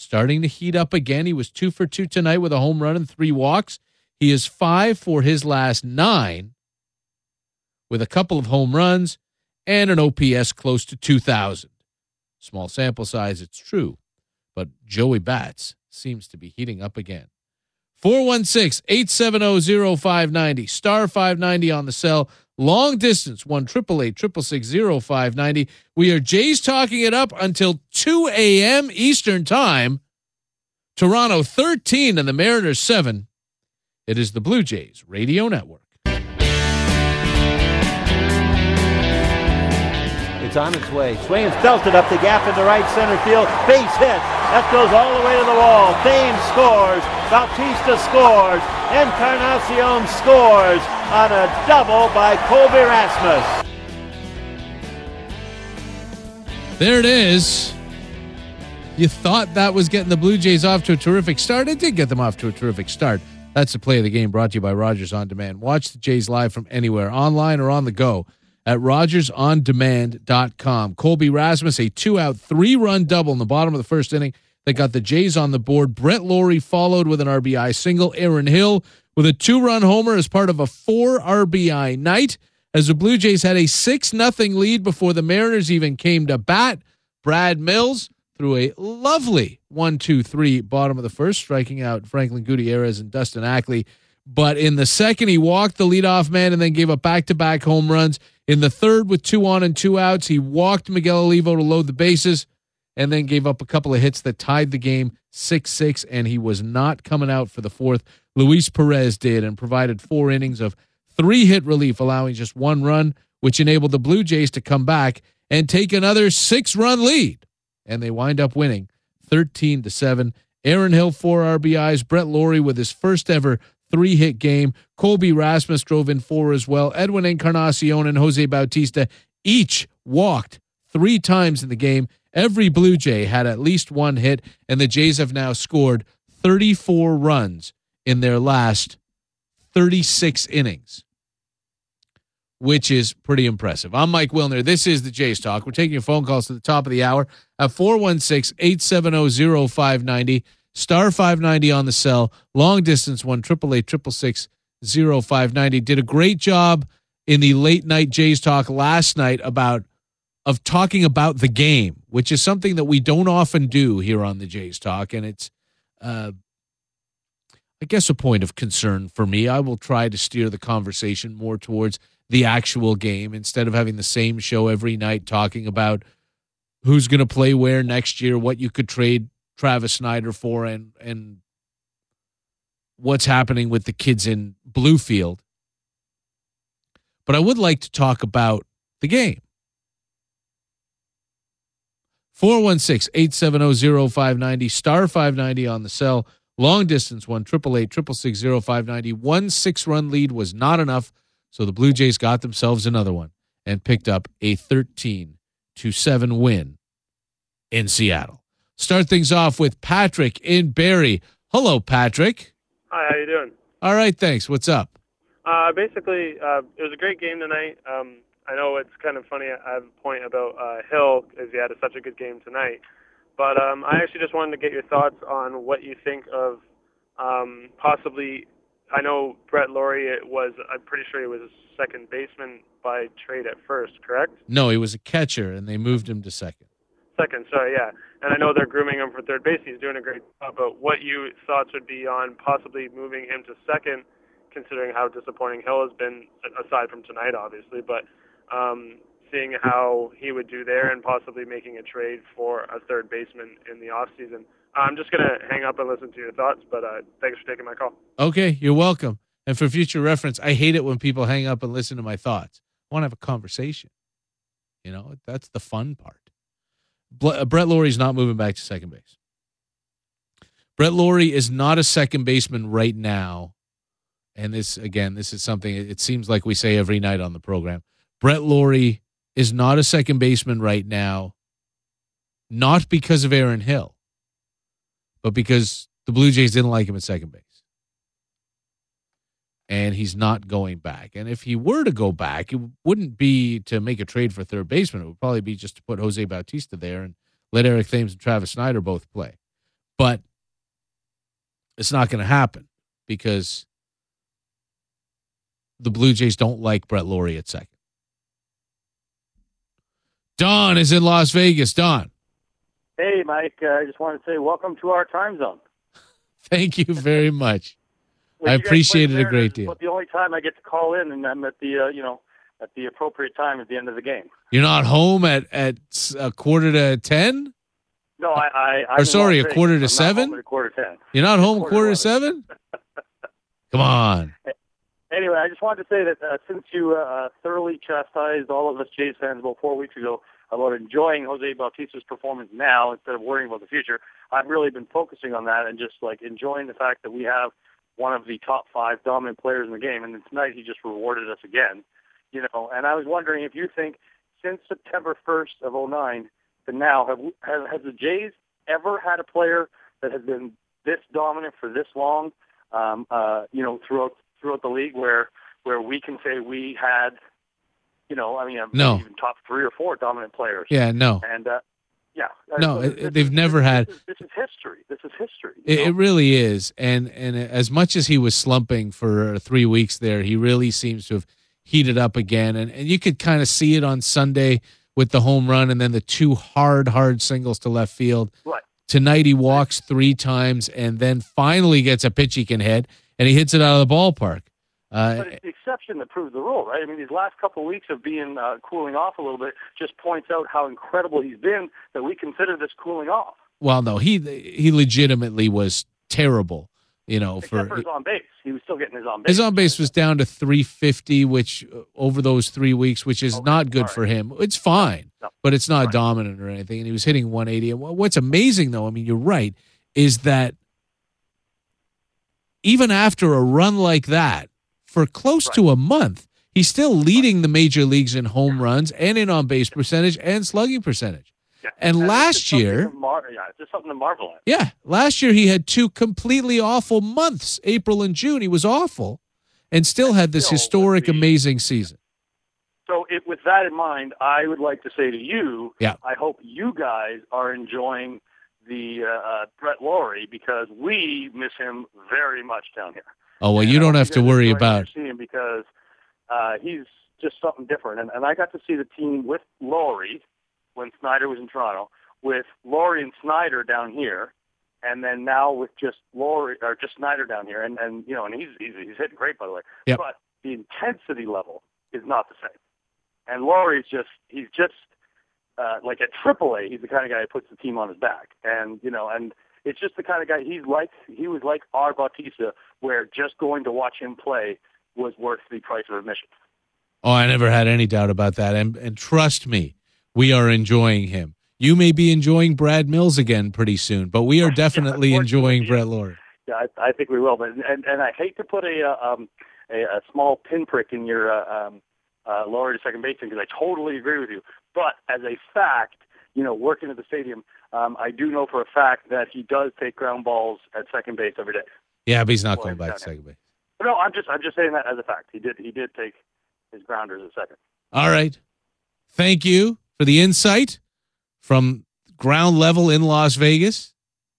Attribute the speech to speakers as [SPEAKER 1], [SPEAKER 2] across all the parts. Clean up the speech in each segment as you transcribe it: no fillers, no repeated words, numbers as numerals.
[SPEAKER 1] starting to heat up again. He was 2 for 2 tonight with a home run and 3 walks. He is 5 for his last 9 with a couple of home runs and an OPS close to 2,000. Small sample size, it's true, but Joey Bats seems to be heating up again. 416-870-0590, star 590 on the cell. Long distance, 1-888-666-0590. We are Jays talking it up until 2 a.m. Eastern Time. Toronto 13 and the Mariners 7. It is the Blue Jays Radio Network.
[SPEAKER 2] It's on its way. Swain's belted up the gap into right center field. Base hit. That goes all the way to the wall. Thames scores. Bautista scores. Encarnacion scores on a double by Colby Rasmus.
[SPEAKER 1] There it is. You thought that was getting the Blue Jays off to a terrific start. It did get them off to a terrific start. That's the play of the game, brought to you by Rogers On Demand. Watch the Jays live from anywhere, online or on the go, at RogersOnDemand.com. Colby Rasmus, a 2-out, 3-run double in the bottom of the first inning that got the Jays on the board. Brett Lawrie followed with an RBI single. Aaron Hill with a 2-run homer as part of a 4 RBI night, as the Blue Jays had a 6-0 lead before the Mariners even came to bat. Brad Mills threw a lovely 1-2-3 bottom of the first, striking out Franklin Gutierrez and Dustin Ackley. But in the second, he walked the leadoff man and then gave up back-to-back home runs. In the third, with 2 on and 2 outs, he walked Miguel Olivo to load the bases and then gave up a couple of hits that tied the game 6-6, and he was not coming out for the fourth. Luis Perez did and provided 4 innings of 3-hit relief, allowing just 1 run, which enabled the Blue Jays to come back and take another 6-run lead. And they wind up winning 13-7. Aaron Hill, 4 RBIs. Brett Lawrie with his first ever 3-hit game. Colby Rasmus drove in 4 as well. Edwin Encarnacion and Jose Bautista each walked 3 times in the game. Every Blue Jay had at least 1 hit, and the Jays have now scored 34 runs in their last 36 innings, which is pretty impressive. I'm Mike Wilner. This is the Jays Talk. We're taking your phone calls to the top of the hour at 416-870-0590, star 590 on the cell, long distance 1-888-666-0590. Did a great job in the late night Jays Talk last night of talking about the game, which is something that we don't often do here on the Jays Talk, and it's I guess a point of concern for me. I will try to steer the conversation more towards the actual game instead of having the same show every night talking about who's going to play where next year, what you could trade Travis Snyder for, and what's happening with the kids in Bluefield. But I would like to talk about the game. 416-870-0590, star 590 on the cell, long distance 1-888-666-0590. 1 6-run lead was not enough, so the Blue Jays got themselves another one and picked up a 13-7 win in Seattle. Start things off with Patrick in Barrie. Hello, Patrick.
[SPEAKER 3] Hi, how you doing?
[SPEAKER 1] All right, thanks. What's up?
[SPEAKER 3] Basically, it was a great game tonight. I know it's kind of funny. I have a point about Hill, as he had such a good game tonight. But I actually just wanted to get your thoughts on what you think of possibly. I know Brett Lawrie I'm pretty sure he was a second baseman by trade at first, correct?
[SPEAKER 1] No, he was a catcher, and they moved him to second.
[SPEAKER 3] Second, sorry, yeah. And I know they're grooming him for third base. He's doing a great job. But what your thoughts would be on possibly moving him to second, considering how disappointing Hill has been, aside from tonight, obviously, but seeing how he would do there and possibly making a trade for a third baseman in the offseason. I'm just going to hang up and listen to your thoughts, but thanks for taking my call.
[SPEAKER 1] Okay, you're welcome. And for future reference, I hate it when people hang up and listen to my thoughts. I want to have a conversation. You know, that's the fun part. Brett Lawrie's not moving back to second base. Brett Lawrie is not a second baseman right now. And this is something it seems like we say every night on the program. Brett Lawrie is not a second baseman right now, not because of Aaron Hill, but because the Blue Jays didn't like him at second base. And he's not going back. And if he were to go back, it wouldn't be to make a trade for third baseman. It would probably be just to put Jose Bautista there and let Eric Thames and Travis Snyder both play. But it's not going to happen because the Blue Jays don't like Brett Lawrie at second. Don is in Las Vegas. Don.
[SPEAKER 4] Hey, Mike. I just want to say welcome to our time zone.
[SPEAKER 1] Thank you very much. I appreciate it a great deal.
[SPEAKER 4] But the only time I get to call in, and I'm at the at the appropriate time at the end of the game.
[SPEAKER 1] You're not home at a quarter to 10?
[SPEAKER 4] No,
[SPEAKER 1] or sorry, a quarter to 7?
[SPEAKER 4] At quarter 10.
[SPEAKER 1] You're not home quarter to 7? Come on.
[SPEAKER 4] Anyway, I just wanted to say that since you thoroughly chastised all of us Jays fans about 4 weeks ago about enjoying Jose Bautista's performance now instead of worrying about the future, I've really been focusing on that and just like enjoying the fact that we have one of the top 5 dominant players in the game, and tonight he just rewarded us again. You know, and I was wondering if you think since September 1st of 2009 to now, has the Jays ever had a player that has been this dominant for this long? Throughout the league, where we can say we had,
[SPEAKER 1] no,
[SPEAKER 4] even top 3 or 4 dominant players.
[SPEAKER 1] Yeah, no,
[SPEAKER 4] and
[SPEAKER 1] no, they've never had.
[SPEAKER 4] This is history. This is history.
[SPEAKER 1] It really is, and as much as he was slumping for 3 weeks there, he really seems to have heated up again, and you could kind of see it on Sunday with the home run and then the 2 hard singles to left field.
[SPEAKER 4] Right.
[SPEAKER 1] Tonight he walks 3 times and then finally gets a pitch he can hit, and he hits it out of the ballpark.
[SPEAKER 4] But it's the exception that proves the rule, right? I mean, these last couple of weeks of being cooling off a little bit just points out how incredible he's been that we consider this cooling off.
[SPEAKER 1] Well, no, he legitimately was terrible.
[SPEAKER 4] Except for his on base. He was still getting his on base.
[SPEAKER 1] His on base was down to 350, which over those 3 weeks, which is not good for him. It's fine, but it's not dominant or anything. And he was hitting 180. And what's amazing, though, I mean, you're right, is that even after a run like that, for close to a month, he's still leading the major leagues in home runs and in on base percentage and slugging percentage.
[SPEAKER 4] Yeah.
[SPEAKER 1] And last year,
[SPEAKER 4] it's just something to marvel at.
[SPEAKER 1] Yeah, last year he had 2 completely awful months, April and June. He was awful, and still had this historic, amazing season.
[SPEAKER 4] So, with that in mind, I would like to say to you,
[SPEAKER 1] yeah,
[SPEAKER 4] I hope you guys are enjoying the Brett Lawrie because we miss him very much down here.
[SPEAKER 1] Oh well, you don't have to worry about
[SPEAKER 4] seeing him because he's just something different. And I got to see the team with Lawrie when Snyder was in Toronto, with Lawrie and Snyder down here, and then now with just Snyder down here, and he's hitting great, by the way.
[SPEAKER 1] Yep.
[SPEAKER 4] But the intensity level is not the same. And Laurie's he's just like at AAA, he's the kind of guy who puts the team on his back, and it's just the kind of guy he was like our Bautista, where just going to watch him play was worth the price of admission.
[SPEAKER 1] Oh, I never had any doubt about that, and trust me, we are enjoying him. You may be enjoying Brad Mills again pretty soon, but we are definitely enjoying Brett Lawrie.
[SPEAKER 4] Yeah, I think we will. But and I hate to put a small pinprick in your Lawrie to second baseman because I totally agree with you. But as a fact, working at the stadium, I do know for a fact that he does take ground balls at second base every day.
[SPEAKER 1] Yeah, but he's not going back to second base.
[SPEAKER 4] No, I'm just saying that as a fact. He did take his grounders at second.
[SPEAKER 1] All right. Thank you for the insight from ground level in Las Vegas.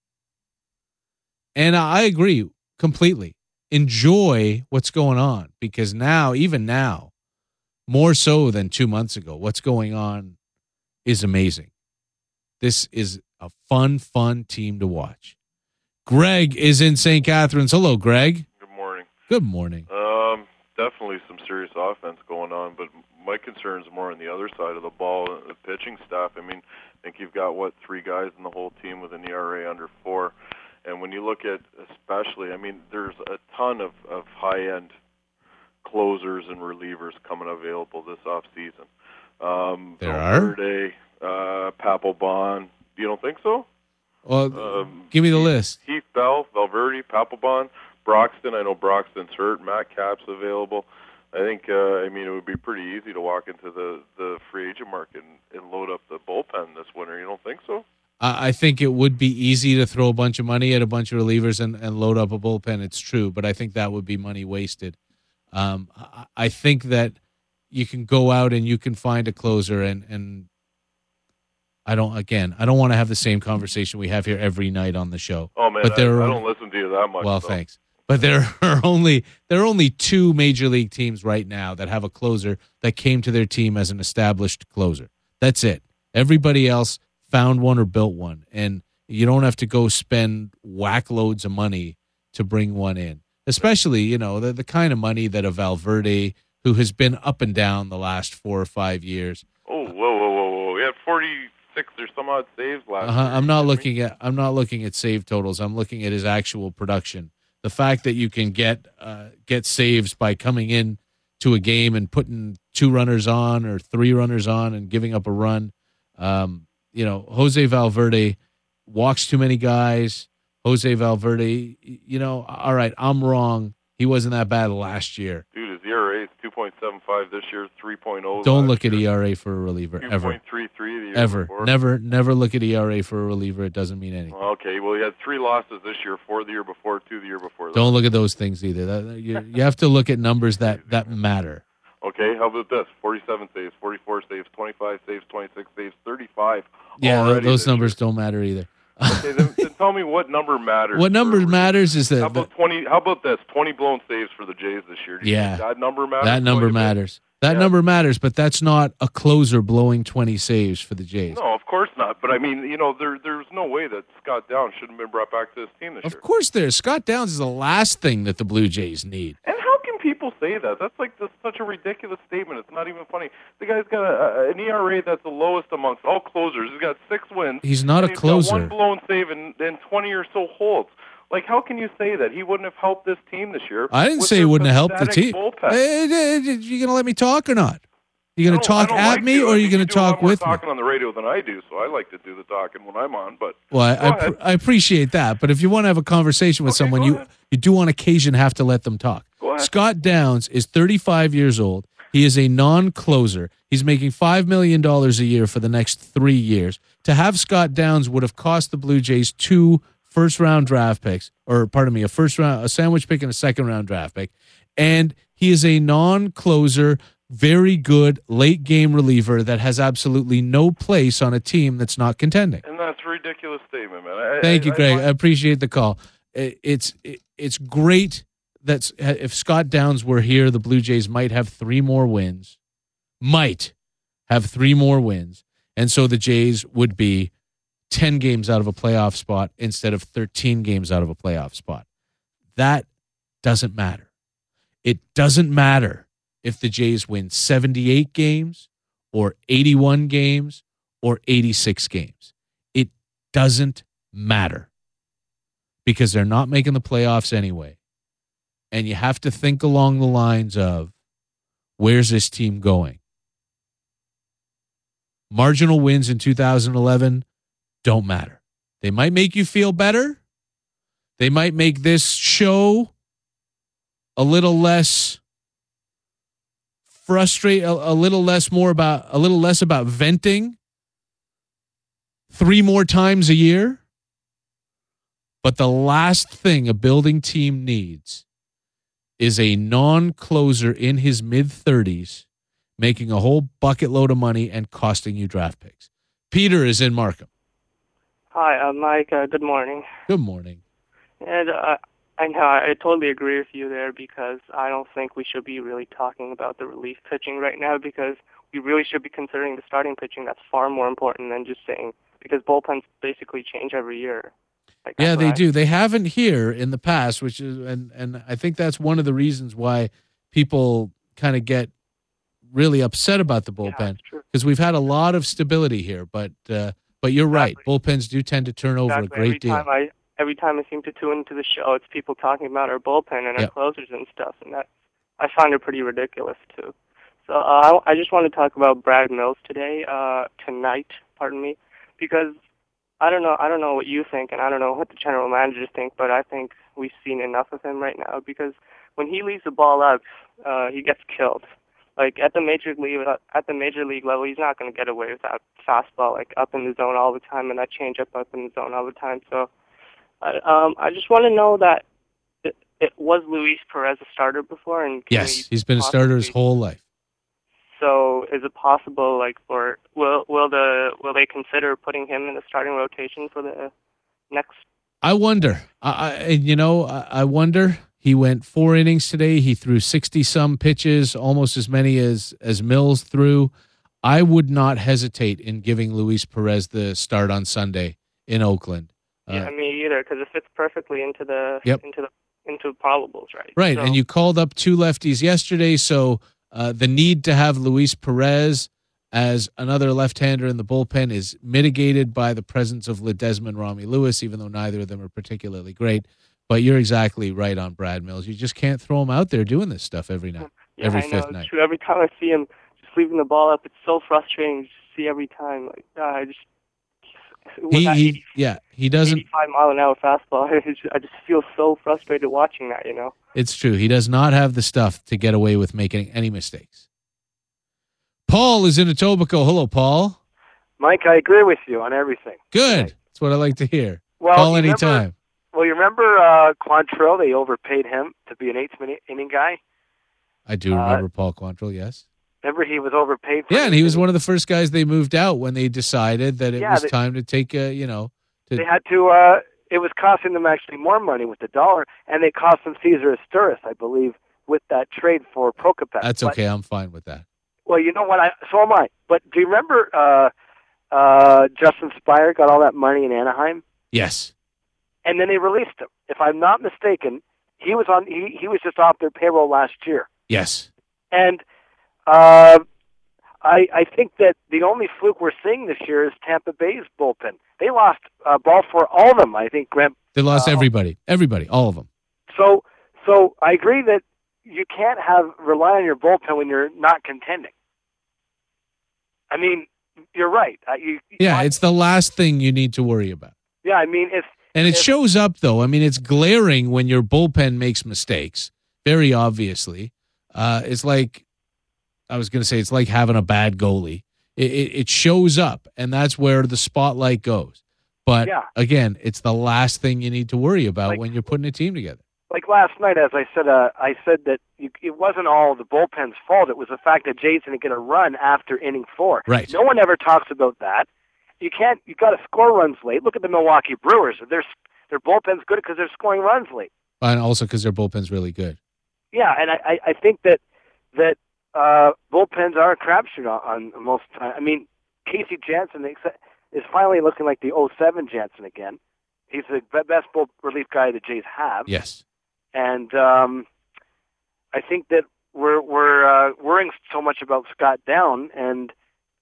[SPEAKER 1] And I agree completely. Enjoy what's going on because now, even now, more so than 2 months ago, what's going on is amazing. This is a fun team to watch. Greg is in St. Catharines. Hello, Greg.
[SPEAKER 5] Good morning.
[SPEAKER 1] Good morning.
[SPEAKER 5] Definitely some serious offense going on, but my concern is more on the other side of the ball, the pitching staff. I mean, I think you've got, 3 guys in the whole team with an ERA under 4. And when you look at especially, I mean, there's a ton of high-end closers and relievers coming available this offseason.
[SPEAKER 1] There are?
[SPEAKER 5] Valverde, Papelbon. You don't think so?
[SPEAKER 1] Well, give me the list.
[SPEAKER 5] Heath Bell, Valverde, Papelbon, Broxton. I know Broxton's hurt. Matt Cap's available. I think, it would be pretty easy to walk into the free agent market and load up the bullpen this winter. You don't think so?
[SPEAKER 1] I think it would be easy to throw a bunch of money at a bunch of relievers and load up a bullpen. It's true, but I think that would be money wasted. I think that you can go out and you can find a closer and I don't want to have the same conversation we have here every night on the show.
[SPEAKER 5] Oh man,
[SPEAKER 1] but
[SPEAKER 5] I don't listen to you that much.
[SPEAKER 1] Well, thanks. But there are only two major league teams right now that have a closer that came to their team as an established closer. That's it. Everybody else found one or built one, and you don't have to go spend whack loads of money to bring one in. Especially, the kind of money that a Valverde, who has been up and down the last 4 or 5 years.
[SPEAKER 5] Oh, whoa! He had 46 or some odd saves last year.
[SPEAKER 1] I'm not looking at save totals. I'm looking at his actual production. The fact that you can get saves by coming in to a game and putting 2 runners on or 3 runners on and giving up a run. Jose Valverde walks too many guys. Jose Valverde, all right, I'm wrong. He wasn't that bad last year.
[SPEAKER 5] Dude, his ERA is 2.75 this year, 3.0.
[SPEAKER 1] Don't look at ERA for a reliever, ever.
[SPEAKER 5] 2.33 the year
[SPEAKER 1] ever.
[SPEAKER 5] before.
[SPEAKER 1] Never look at ERA for a reliever. It doesn't mean anything.
[SPEAKER 5] Okay, well, he had 3 losses this year, 4 the year before, 2 the year before.
[SPEAKER 1] Don't look at those things either. You have to look at numbers that matter.
[SPEAKER 5] Okay, how about this? 47 saves, 44 saves, 25 saves, 26 saves, 35.
[SPEAKER 1] Yeah, those numbers don't matter either.
[SPEAKER 5] Okay, then tell me what number matters.
[SPEAKER 1] What number matters is that.
[SPEAKER 5] How about 20? How about this? 20 blown saves for the Jays this year. Do you think that number matters?
[SPEAKER 1] That number matters. That number matters, but that's not a closer blowing 20 saves for the Jays.
[SPEAKER 5] No, of course not. But I mean, there's no way that Scott Downs shouldn't have been brought back to this team this year.
[SPEAKER 1] Of course, Scott Downs is the last thing that the Blue Jays need.
[SPEAKER 5] And how can people say that? That's such a ridiculous statement. It's not even funny. The guy's got an ERA that's the lowest amongst all closers. He's got 6 wins.
[SPEAKER 1] He's not a closer.
[SPEAKER 5] He's got 1 blown save and 20 or so holds. Like, how can you say that? He wouldn't have helped this team this year.
[SPEAKER 1] I didn't say he wouldn't have helped the team. Hey, you going to let me talk or not? You going to talk at me, or are you going to talk with me?
[SPEAKER 5] You're talking on the radio than I do, so I like to do the talking when I'm on. But
[SPEAKER 1] I appreciate that. But if you want to have a conversation with someone, you do on occasion have to let them talk.
[SPEAKER 5] Go ahead.
[SPEAKER 1] Scott Downs is 35 years old. He is a non-closer. He's making $5 million a year for the next 3 years. To have Scott Downs would have cost the Blue Jays 2 first-round draft picks, a sandwich pick and a second-round draft pick. And he is a non-closer, very good late-game reliever that has absolutely no place on a team that's not contending.
[SPEAKER 5] And that's a ridiculous statement, man.
[SPEAKER 1] Thank you, Greg. I appreciate the call. It's great that if Scott Downs were here, the Blue Jays might have 3 more wins. Might have 3 more wins. And so the Jays would be 10 games out of a playoff spot instead of 13 games out of a playoff spot. That doesn't matter. It doesn't matter if the Jays win 78 games or 81 games or 86 games. It doesn't matter because they're not making the playoffs anyway. And you have to think along the lines of, where's this team going? Marginal wins in 2011 don't matter. They might make you feel better. They might make this show a little less a little less about venting 3 more times a year. But the last thing a building team needs is a non-closer in his mid-30s making a whole bucket load of money and costing you draft picks. Peter is in Markham.
[SPEAKER 6] Hi, Mike. Good morning.
[SPEAKER 1] Good morning.
[SPEAKER 6] And I know I totally agree with you there because I don't think we should be really talking about the relief pitching right now because we really should be considering the starting pitching. That's far more important than just saying because bullpens basically change every year.
[SPEAKER 1] Yeah, they do. They haven't here in the past, which is and I think that's one of the reasons why people kind of get really upset about the bullpen because we've had a lot of stability here. But you're right. Bullpens do tend to turn over a great deal.
[SPEAKER 6] Every time I seem to tune into the show, it's people talking about our bullpen and our closers and stuff, and that I find it pretty ridiculous too. So I just want to talk about Brad Mills tonight, because I don't know what you think, and I don't know what the general managers think, but I think we've seen enough of him right now because when he leaves the ball out, he gets killed. Like at the major league level, he's not going to get away with that fastball like up in the zone all the time and that changeup up in the zone all the time. So I just want to know that it was Luis Perez a starter before, and
[SPEAKER 1] yes, he's been a starter his whole life.
[SPEAKER 6] So is it possible, will they consider putting him in the starting rotation for the next?
[SPEAKER 1] I wonder. I wonder. He went 4 innings today. He threw 60-some pitches, almost as many as Mills threw. I would not hesitate in giving Luis Perez the start on Sunday in Oakland.
[SPEAKER 6] Yeah, me either, because it fits perfectly into probables, right?
[SPEAKER 1] Right,
[SPEAKER 6] so,
[SPEAKER 1] and you called up 2 lefties yesterday, so the need to have Luis Perez as another left-hander in the bullpen is mitigated by the presence of Ledesma and Rami Lewis, even though neither of them are particularly great. But you're exactly right on Brad Mills. You just can't throw him out there doing this stuff every night, every fifth night.
[SPEAKER 6] True. Every time I see him just leaving the ball up, it's so frustrating to see every time.
[SPEAKER 1] He doesn't.
[SPEAKER 6] 85-mile-an-hour fastball. I just feel so frustrated watching that.
[SPEAKER 1] It's true. He does not have the stuff to get away with making any mistakes. Paul is in Etobicoke. Hello, Paul.
[SPEAKER 7] Mike, I agree with you on everything.
[SPEAKER 1] Good. That's what I like to hear.
[SPEAKER 7] Well,
[SPEAKER 1] call anytime.
[SPEAKER 7] You remember Quantrill? They overpaid him to be an 8th-inning guy.
[SPEAKER 1] I do remember Paul Quantrill, yes.
[SPEAKER 7] Remember he was overpaid?
[SPEAKER 1] And he was one of the first guys they moved out when they decided that it was time to take
[SPEAKER 7] They had to. It was costing them actually more money with the dollar, and they cost them Cesar Asturis, I believe, with that trade for Procopet.
[SPEAKER 1] That's okay. I'm fine with that.
[SPEAKER 7] Well, you know what? So am I. But do you remember Justin Spire got all that money in Anaheim?
[SPEAKER 1] Yes.
[SPEAKER 7] And then they released him. If I'm not mistaken, he was just off their payroll last year.
[SPEAKER 1] Yes.
[SPEAKER 7] And I think that the only fluke we're seeing this year is Tampa Bay's bullpen. They lost ball for all of them, I think, Graham.
[SPEAKER 1] They lost everybody, all of them.
[SPEAKER 7] So I agree that you can't rely on your bullpen when you're not contending. I mean, you're right.
[SPEAKER 1] It's the last thing you need to worry about.
[SPEAKER 7] Yeah, I mean,
[SPEAKER 1] it shows up, though. I mean, it's glaring when your bullpen makes mistakes, very obviously. It's like, I was going to say, it's like having a bad goalie. It shows up, and that's where the spotlight goes. But, again, it's the last thing you need to worry about when you're putting a team together.
[SPEAKER 7] Like last night, as I said that it wasn't all the bullpen's fault. It was the fact that Jay's going to get a run after inning 4.
[SPEAKER 1] Right.
[SPEAKER 7] No one ever talks about that. You got to score runs late. Look at the Milwaukee Brewers. Their bullpen's good because they're scoring runs late.
[SPEAKER 1] And also because their bullpen's really good.
[SPEAKER 7] Yeah, and I think that bullpens are a crapshoot on most of the time. I mean, Casey Jansen is finally looking like the 07 Jansen again. He's the best relief guy the Jays have.
[SPEAKER 1] Yes. And
[SPEAKER 7] I think that we're worrying so much about Scott Down and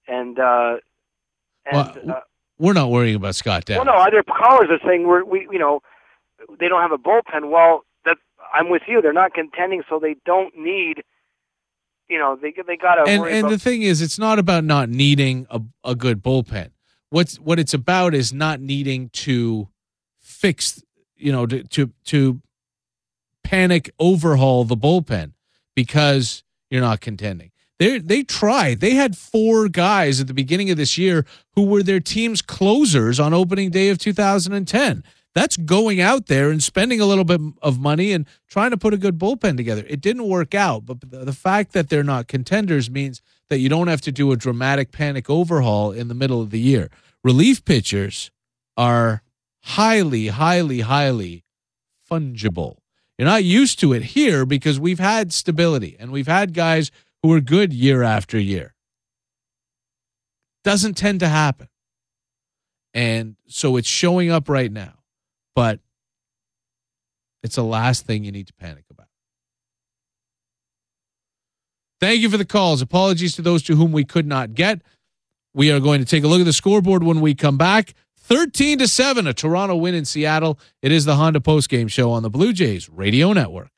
[SPEAKER 1] we're not worrying about Scott Down.
[SPEAKER 7] Well, no, other callers are saying they don't have a bullpen. Well, I'm with you. They're not contending, so they don't need. They got to.
[SPEAKER 1] And the thing is, it's not about not needing a good bullpen. What it's about is not needing to fix, to panic overhaul the bullpen because you're not contending. They tried. They had 4 guys at the beginning of this year who were their team's closers on opening day of 2010. That's going out there and spending a little bit of money and trying to put a good bullpen together. It didn't work out, but the fact that they're not contenders means that you don't have to do a dramatic panic overhaul in the middle of the year. Relief pitchers are highly, highly, highly fungible. You're not used to it here because we've had stability and we've had guys who are good year after year. Doesn't tend to happen. And so it's showing up right now. But it's the last thing you need to panic about. Thank you for the calls. Apologies to those to whom we could not get. We are going to take a look at the scoreboard when we come back. 13-7, a Toronto win in Seattle. It is the Honda Postgame Show on the Blue Jays Radio Network.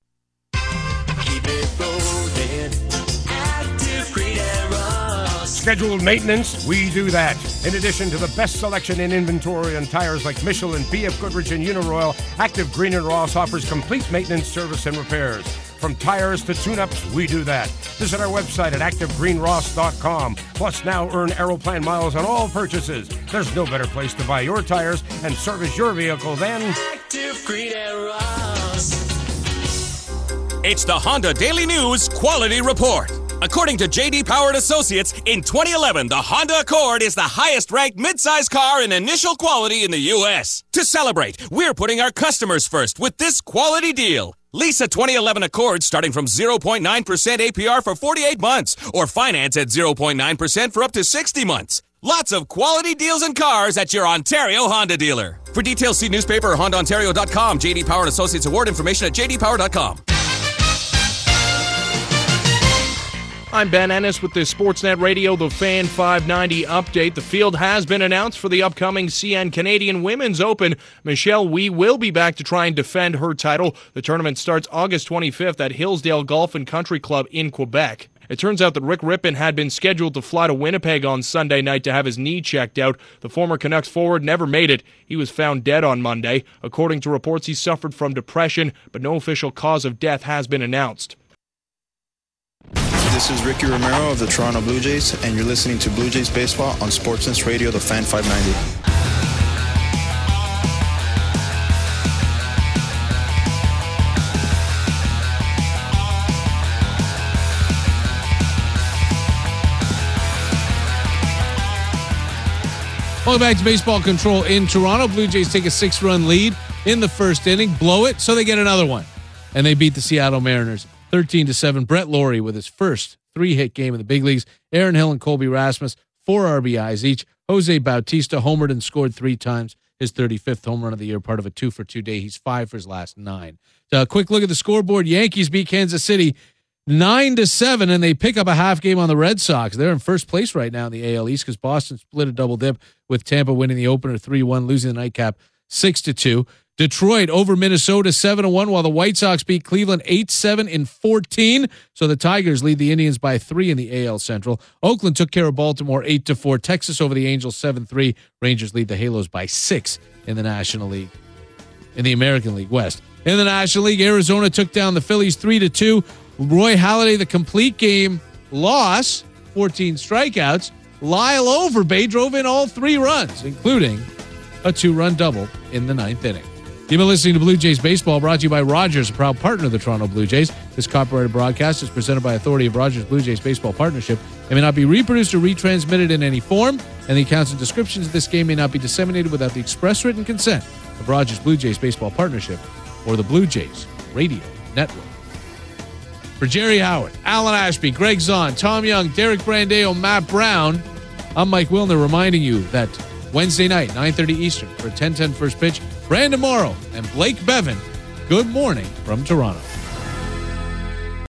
[SPEAKER 8] Scheduled maintenance, we do that. In addition to the best selection in inventory on tires like Michelin, BF Goodrich, and Uniroyal, Active Green and Ross offers complete maintenance, service, and repairs. From tires to tune-ups, we do that. Visit our website at ActiveGreenRoss.com. Plus, now earn Aeroplan miles on all purchases. There's no better place to buy your tires and service your vehicle than
[SPEAKER 9] Active Green and Ross. It's the Honda Daily News Quality Report. According to J.D. Power & Associates, in 2011, the Honda Accord is the highest-ranked midsize car in initial quality in the U.S. To celebrate, we're putting our customers first with this quality deal. Lease a 2011 Accord starting from 0.9% APR for 48 months or finance at 0.9% for up to 60 months. Lots of quality deals and cars at your Ontario Honda dealer. For details, see newspaper or HondaOntario.com. J.D. Power & Associates award information at jdpower.com.
[SPEAKER 10] I'm Ben Ennis with the Sportsnet Radio, the Fan 590 update. The field has been announced for the upcoming CN Canadian Women's Open. Michelle Wie will be back to try and defend her title. The tournament starts August 25th at Hillsdale Golf and Country Club in Quebec. It turns out that Rick Rippon had been scheduled to fly to Winnipeg on Sunday night to have his knee checked out. The former Canucks forward never made it. He was found dead on Monday. According to reports, he suffered from depression, but no official cause of death has been announced.
[SPEAKER 11] This is Ricky Romero of the Toronto Blue Jays, and you're listening to Blue Jays Baseball on Sportsnet Radio, the Fan 590.
[SPEAKER 1] Welcome back to Baseball Control in Toronto. Blue Jays take a 6-run lead in the first inning, blow it, so they get another one. And they beat the Seattle Mariners 13-7. Brett Lawrie with his first 3-hit game in the big leagues. Aaron Hill and Colby Rasmus, 4 RBIs each. Jose Bautista homered and scored 3 times. His 35th home run of the year, part of a 2-for-2 day. He's 5 for his last 9. So a quick look at the scoreboard. Yankees beat Kansas City 9-7, and they pick up a half game on the Red Sox. They're in first place right now in the AL East because Boston split a double dip with Tampa winning the opener 3-1, losing the nightcap 6-2. Detroit over Minnesota 7-1, while the White Sox beat Cleveland 8-7 in 14. So the Tigers lead the Indians by 3 in the AL Central. Oakland took care of Baltimore 8-4. Texas over the Angels 7-3. Rangers lead the Halos by 6 in the National League, in the American League West. In the National League, Arizona took down the Phillies 3-2. Roy Halladay, the complete game loss, 14 strikeouts. Lyle Overbay drove in all 3 runs, including a 2-run double in the 9th inning. You've been listening to Blue Jays Baseball, brought to you by Rogers, a proud partner of the Toronto Blue Jays. This copyrighted broadcast is presented by authority of Rogers Blue Jays Baseball Partnership. It may not be reproduced or retransmitted in any form, and the accounts and descriptions of this game may not be disseminated without the express written consent of Rogers Blue Jays Baseball Partnership or the Blue Jays Radio Network. For Jerry Howard, Alan Ashby, Greg Zahn, Tom Young, Derek Brandeo, Matt Brown, I'm Mike Wilner reminding you that Wednesday night, 9:30 Eastern, for a 10:10 first pitch, Brandon Morrow and Blake Bevan. Good morning from Toronto.